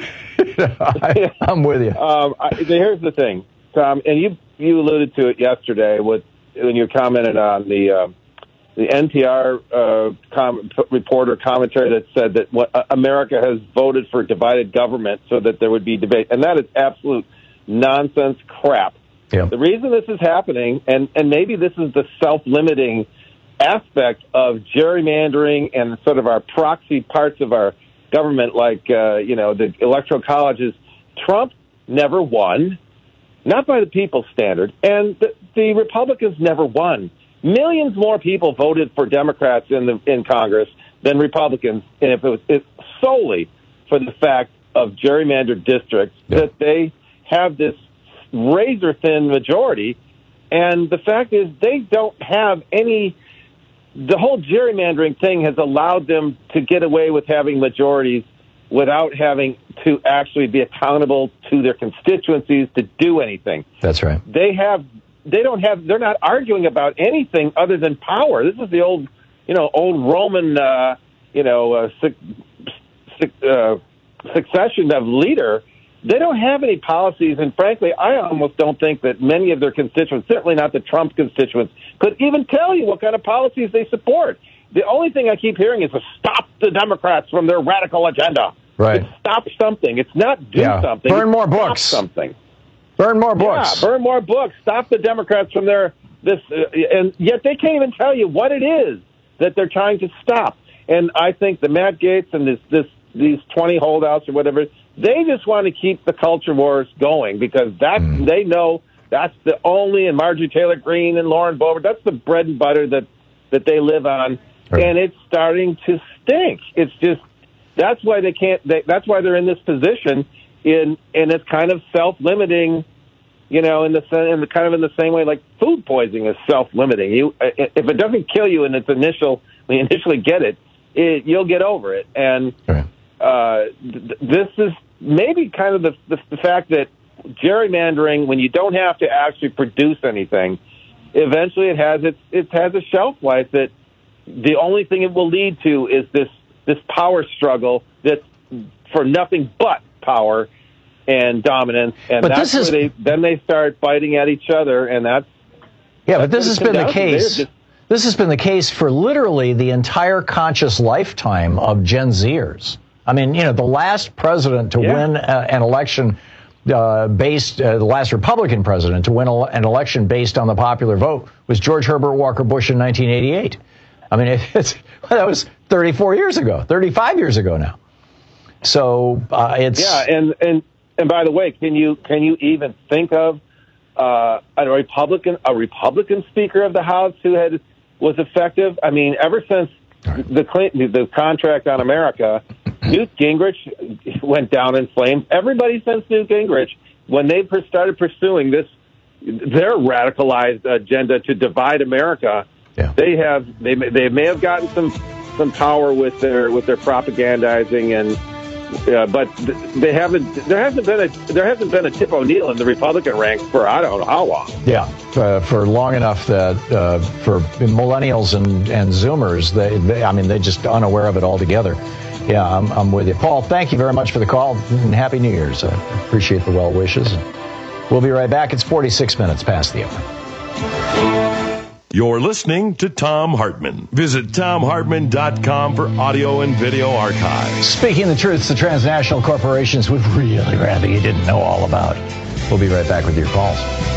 I'm with you. Here's the thing, Tom, and you alluded to it yesterday when you commented on the NPR reporter commentary that said that America has voted for divided government so that there would be debate. And that is absolute nonsense crap. Yeah. The reason this is happening, and maybe this is the self-limiting aspect of gerrymandering and sort of our proxy parts of our government, like, the electoral colleges, Trump never won, not by the people's standard, and the Republicans never won. Millions more people voted for Democrats in Congress than Republicans, and if it's solely for the fact of gerrymandered districts, that they have this razor-thin majority, and the fact is they don't have any. The whole gerrymandering thing has allowed them to get away with having majorities without having to actually be accountable to their constituencies to do anything. That's right. They're not arguing about anything other than power. This is the old Roman, succession of leader. they don't have any policies, and frankly, I almost don't think that many of their constituents, certainly not the Trump constituents, could even tell you what kind of policies they support. The only thing I keep hearing is to stop the Democrats from their radical agenda. Right. It's stop something. It's not do something. Burn more Stop books. Something. Burn more books. Yeah, burn more books. Stop the Democrats from and yet they can't even tell you what it is that they're trying to stop. And I think that Matt Gaetz and these 20 holdouts or whatever, they just want to keep the culture wars going because they know that's the only, and Marjorie Taylor Greene and Lauren Boebert, that's the bread and butter that they live on. Right. And it's starting to stink. It's just, that's why they can't, that's why they're in this position and it's kind of self-limiting, in the same way like food poisoning is self-limiting. If it doesn't kill you when you initially get it, you'll get over it. And this is maybe kind of the fact that gerrymandering, when you don't have to actually produce anything, eventually it has a shelf life that the only thing it will lead to is this power struggle that's for nothing but power and dominance, and that's where they start fighting at each other, and that's but this has been the case. This has been the case for literally the entire conscious lifetime of Gen Zers. I mean, the last president to win an election the last Republican president to win an election based on the popular vote was George Herbert Walker Bush in 1988. I mean, that was 34 years ago, 35 years ago now. So it's and by the way, can you even think of a Republican Speaker of the House who was effective? I mean, ever since the contract on America, Newt Gingrich went down in flames. Everybody since Newt Gingrich, when they started pursuing their radicalized agenda to divide America, they may have gotten some power with their propagandizing but there hasn't been a Tip O'Neill in the Republican ranks for I don't know how long. Yeah, for long enough that for millennials and Zoomers, they're just unaware of it altogether. Yeah, I'm with you, Paul. Thank you very much for the call and Happy New Year's. I appreciate the well wishes. We'll be right back. It's 46 minutes past the hour. You're listening to Thom Hartmann. Visit ThomHartmann.com for audio and video archives. Speaking the truth to transnational corporations we'd really rather you didn't know all about. We'll be right back with your calls.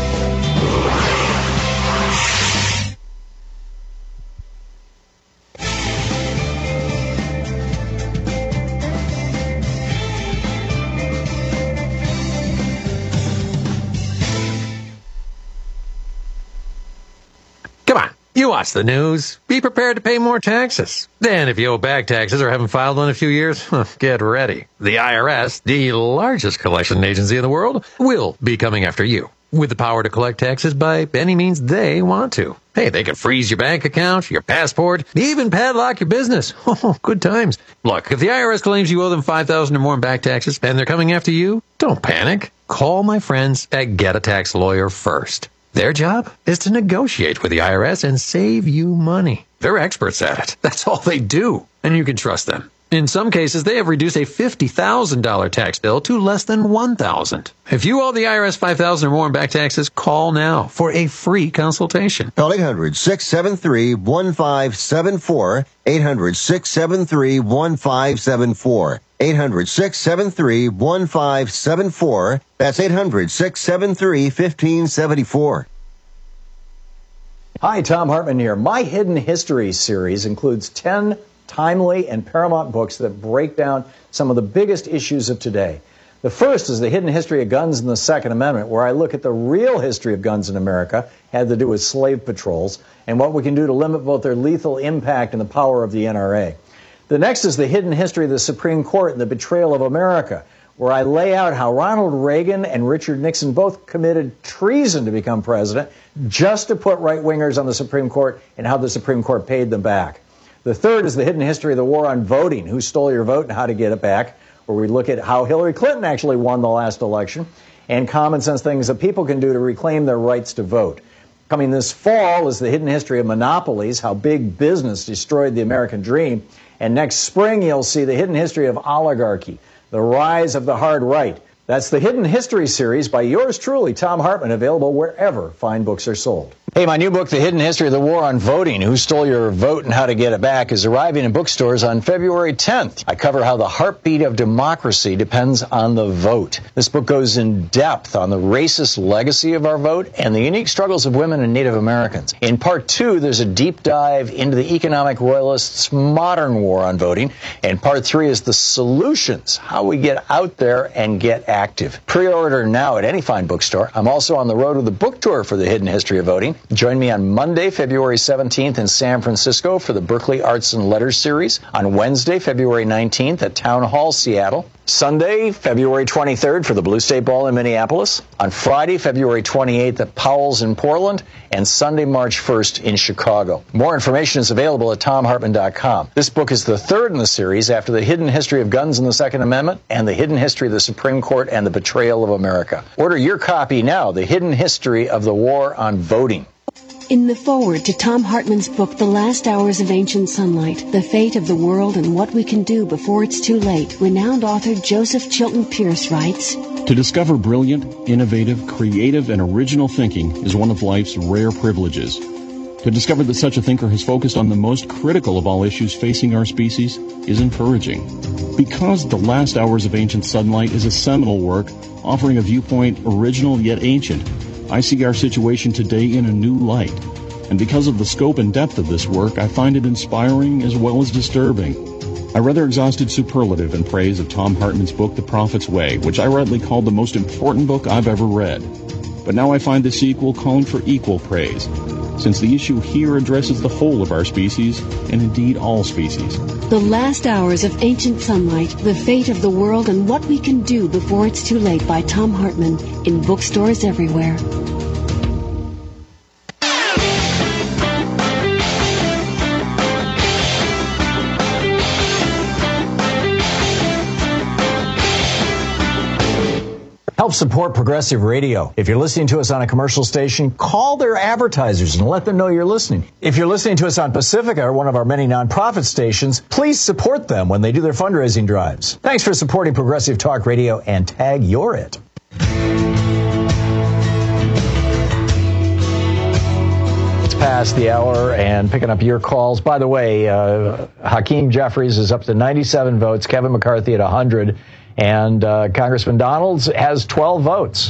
You watch the news. Be prepared to pay more taxes. Then, if you owe back taxes or haven't filed one in a few years, get ready. The IRS, the largest collection agency in the world, will be coming after you with the power to collect taxes by any means they want to. Hey, they can freeze your bank account, your passport, even padlock your business. Oh, good times. Look, if the IRS claims you owe them $5,000 or more in back taxes and they're coming after you, don't panic. Call my friends at Get a Tax Lawyer first. Their job is to negotiate with the IRS and save you money. They're experts at it. That's all they do. And you can trust them. In some cases, they have reduced a $50,000 tax bill to less than $1,000. If you owe the IRS $5,000 or more in back taxes, call now for a free consultation. Call 800-673-1574. 800-673-1574. 800-673-1574. That's 800-673-1574. Hi, Thom Hartmann here. My Hidden History series includes 10 timely and paramount books that break down some of the biggest issues of today. The first is The Hidden History of Guns and the Second Amendment, where I look at the real history of guns in America, had to do with slave patrols, and what we can do to limit both their lethal impact and the power of the NRA. The next is The Hidden History of the Supreme Court and the Betrayal of America, where I lay out how Ronald Reagan and Richard Nixon both committed treason to become president just to put right-wingers on the Supreme Court and how the Supreme Court paid them back. The third is The Hidden History of the War on Voting, who stole your vote and how to get it back, where we look at how Hillary Clinton actually won the last election and common sense things that people can do to reclaim their rights to vote. Coming this fall is The Hidden History of Monopolies, how big business destroyed the American dream. And next spring, you'll see The Hidden History of Oligarchy, the rise of the hard right, That's the Hidden History series by yours truly, Thom Hartmann, available wherever fine books are sold. Hey, my new book, The Hidden History of the War on Voting, Who Stole Your Vote and How to Get It Back, is arriving in bookstores on February 10th. I cover how the heartbeat of democracy depends on the vote. This book goes in depth on the racist legacy of our vote and the unique struggles of women and Native Americans. In part 2, there's a deep dive into the economic royalists' modern war on voting. And part 3 is the solutions, how we get out there and get active. Pre-order now at any fine bookstore. I'm also on the road with a book tour for The Hidden History of Voting. Join me on Monday, February 17th in San Francisco for the Berkeley Arts and Letters series. On Wednesday, February 19th at Town Hall, Seattle. Sunday, February 23rd for the Blue State Ball in Minneapolis. On Friday, February 28th at Powell's in Portland. And Sunday, March 1st in Chicago. More information is available at TomHartmann.com. This book is the third in the series after The Hidden History of Guns and the Second Amendment and The Hidden History of the Supreme Court and the Betrayal of America. Order your copy now, The Hidden History of the War on Voting. In the foreword to Thom Hartmann's book, The Last Hours of Ancient Sunlight, The Fate of the World and What We Can Do Before It's Too Late, renowned author Joseph Chilton Pearce writes, To discover brilliant, innovative, creative, and original thinking is one of life's rare privileges. To discover that such a thinker has focused on the most critical of all issues facing our species is encouraging. Because The Last Hours of Ancient Sunlight is a seminal work offering a viewpoint original yet ancient, I see our situation today in a new light. And because of the scope and depth of this work, I find it inspiring as well as disturbing. I rather exhausted superlative in praise of Thom Hartmann's book, The Prophet's Way, which I rightly called the most important book I've ever read. But now I find the sequel calling for equal praise, since the issue here addresses the whole of our species, and indeed all species. The Last Hours of Ancient Sunlight, The Fate of the World and What We Can Do Before It's Too Late by Thom Hartmann, in bookstores everywhere. Help support Progressive Radio. If you're listening to us on a commercial station, call their advertisers and let them know you're listening. If you're listening to us on Pacifica, or one of our many nonprofit stations, please support them when they do their fundraising drives. Thanks for supporting Progressive Talk Radio, and tag you're it. It's past the hour and picking up your calls. By the way, Hakeem Jeffries is up to 97 votes, Kevin McCarthy at 100. And Congressman Donalds has 12 votes.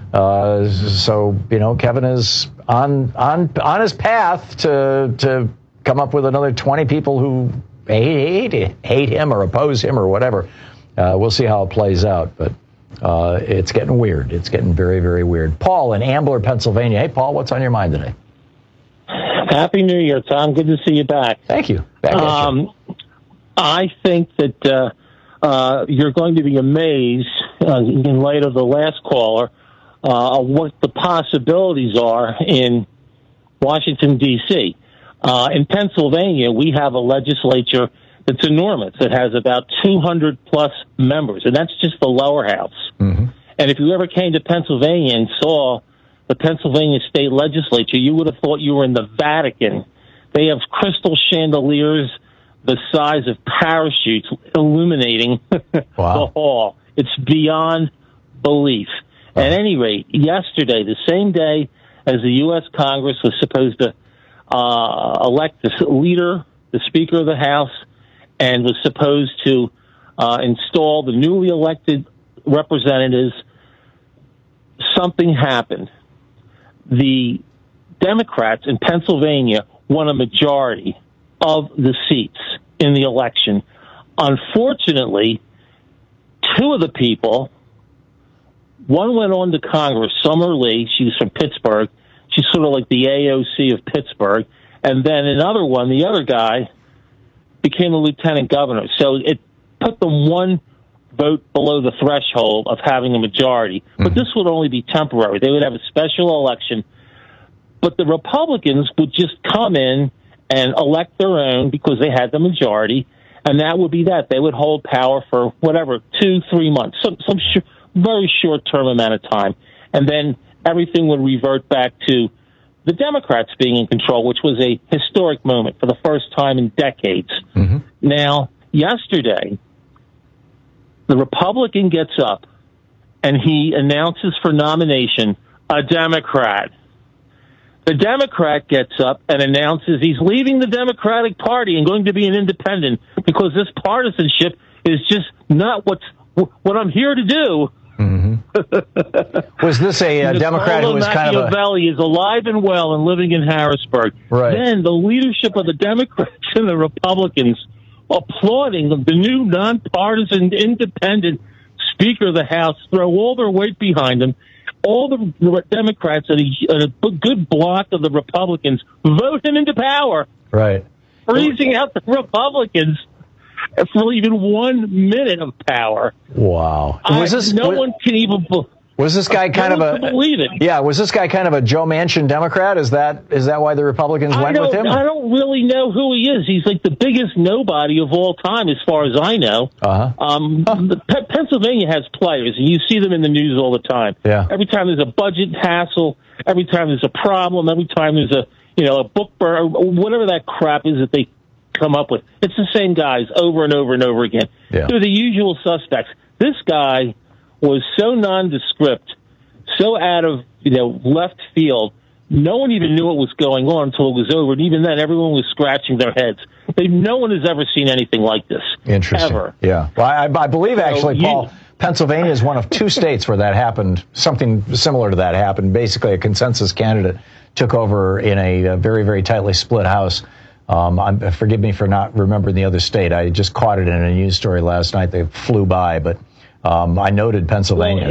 So, you know, Kevin is on his path to come up with another 20 people who hate him or oppose him or whatever. We'll see how it plays out. But it's getting weird. It's getting very, very weird. Paul in Ambler, Pennsylvania. Hey, Paul, what's on your mind today? Happy New Year, Tom. Good to see you back. Thank you. Back at you. I think that you're going to be amazed, in light of the last caller, what the possibilities are in Washington, D.C. In Pennsylvania, we have a legislature that's enormous. It has about 200-plus members, and that's just the lower house. Mm-hmm. And if you ever came to Pennsylvania and saw the Pennsylvania state legislature, you would have thought you were in the Vatican. They have crystal chandeliers the size of parachutes illuminating the hall. It's beyond belief. Wow. At any rate, yesterday, the same day as the U.S. Congress was supposed to elect the leader, the Speaker of the House, and was supposed to install the newly elected representatives, something happened. The Democrats in Pennsylvania won a majority of the seats in the election. Unfortunately, two of the people, one went on to Congress, Summer Lee, she's from Pittsburgh. She's sort of like the AOC of Pittsburgh. And then another one, the other guy, became a lieutenant governor. So it put them one vote below the threshold of having a majority. But this would only be temporary. They would have a special election. But the Republicans would just come in and elect their own because they had the majority, and that would be that. They would hold power for whatever, 2-3 months, some very short-term amount of time, and then everything would revert back to the Democrats being in control, which was a historic moment for the first time in decades. Mm-hmm. Now, yesterday, the Republican gets up and he announces for nomination a Democrat. The Democrat gets up and announces he's leaving the Democratic Party and going to be an independent because this partisanship is just not what I'm here to do. Mm-hmm. Was this a Democrat who was kind of Machiavelli is alive and well and living in Harrisburg. Right. Then the leadership of the Democrats and the Republicans applauding the new nonpartisan independent Speaker of the House, throw all their weight behind him. All the Democrats and a good block of the Republicans vote him into power. Right. Freezing out the Republicans for even 1 minute of power. Wow. One can even was this guy kind of a believe it. Yeah, was this guy kind of a Joe Manchin Democrat? Is that why the Republicans went with him? I don't really know who he is. He's like the biggest nobody of all time, as far as I know. Pennsylvania has players, and you see them in the news all the time. Yeah. Every time there's a budget hassle, every time there's a problem, every time there's a book burn, whatever that crap is that they come up with. It's the same guys over and over and over again. Yeah. They're the usual suspects. This guy was so nondescript, so out of left field. No one even knew what was going on until it was over, and even then, everyone was scratching their heads. No one has ever seen anything like this. Interesting. Ever. Yeah. Well, I believe actually, Paul, Pennsylvania is one of 2 states where that happened. Something similar to that happened. Basically, a consensus candidate took over in a very, very tightly split House. Forgive me for not remembering the other state. I just caught it in a news story last night. They flew by, but I noted Pennsylvania.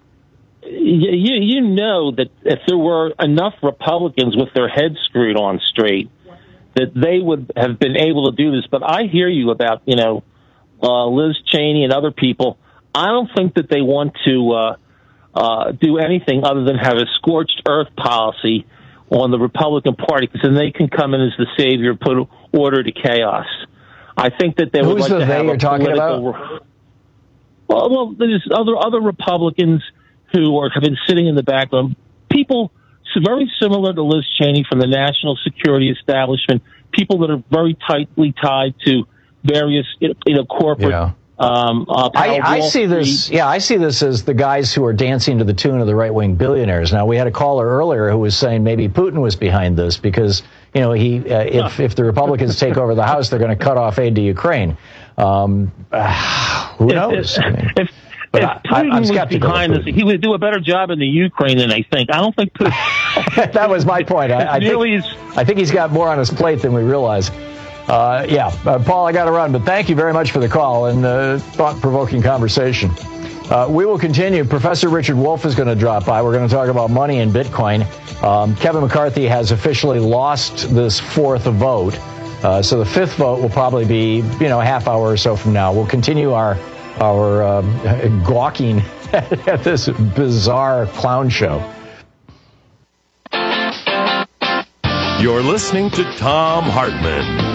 You know that if there were enough Republicans with their heads screwed on straight, that they would have been able to do this. But I hear you about Liz Cheney and other people. I don't think that they want to do anything other than have a scorched earth policy on the Republican Party, because then they can come in as the savior and put order to chaos. I think that they would like to have you're talking about? Well, there's other Republicans who have been sitting in the background. People very similar to Liz Cheney from the national security establishment. People that are very tightly tied to various, corporate. Yeah. I see this. Yeah, I see this as the guys who are dancing to the tune of the right-wing billionaires. Now, we had a caller earlier who was saying maybe Putin was behind this because if the Republicans take over the House, they're going to cut off aid to Ukraine. Who knows? If Putin was behind this, he would do a better job in the Ukraine than I think. I don't think Putin. That was my point. I think he's got more on his plate than we realize. Paul, I got to run, but thank you very much for the call and thought-provoking conversation. We will continue. Professor Richard Wolff is going to drop by. We're going to talk about money and Bitcoin. Kevin McCarthy has officially lost this 4th vote, so the 5th vote will probably be, a half hour or so from now. We'll continue our gawking at this bizarre clown show. You're listening to Thom Hartmann.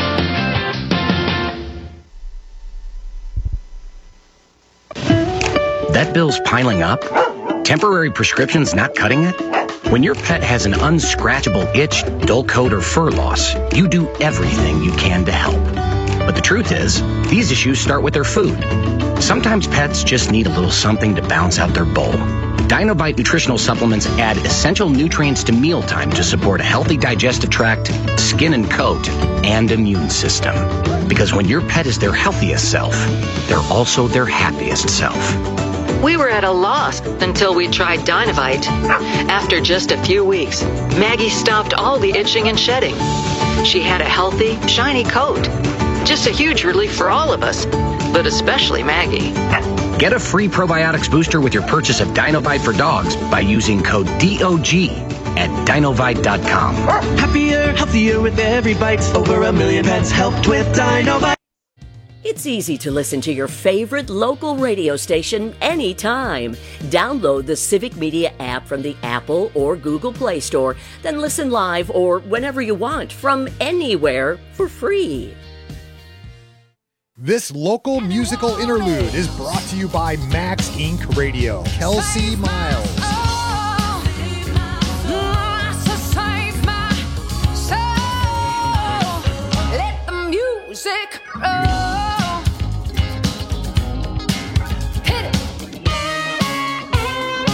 That bill's piling up? Temporary prescriptions not cutting it? When your pet has an unscratchable itch, dull coat, or fur loss, you do everything you can to help. But the truth is, these issues start with their food. Sometimes pets just need a little something to balance out their bowl. Dinobite nutritional supplements add essential nutrients to mealtime to support a healthy digestive tract, skin and coat, and immune system. Because when your pet is their healthiest self, they're also their happiest self. We were at a loss until we tried Dinovite. After just a few weeks, Maggie stopped all the itching and shedding. She had a healthy, shiny coat. Just a huge relief for all of us, but especially Maggie. Get a free probiotics booster with your purchase of Dinovite for dogs by using code DOG at Dinovite.com. Happier, healthier with every bite. Over 1 million pets helped with Dinovite. It's easy to listen to your favorite local radio station anytime. Download the Civic Media app from the Apple or Google Play Store, then listen live or whenever you want from anywhere for free. This local musical interlude is brought to you by Max Inc. Radio. Kelsey Miles. Let the music roll. Hit it.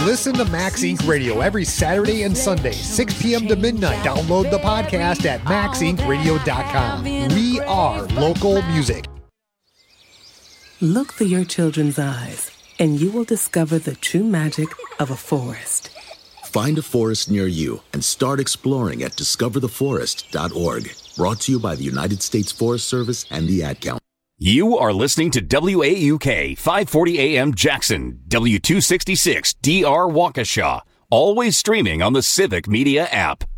Listen to Max Inc. Radio every Saturday and Sunday, 6 p.m. to midnight. Download the podcast at maxincradio.com. We are local music. Look through your children's eyes, and you will discover the true magic of a forest. Find a forest near you and start exploring at discovertheforest.org. Brought to you by the United States Forest Service and the Ad Council. You are listening to WAUK 540 AM Jackson, W266 DR Waukesha, always streaming on the Civic Media app.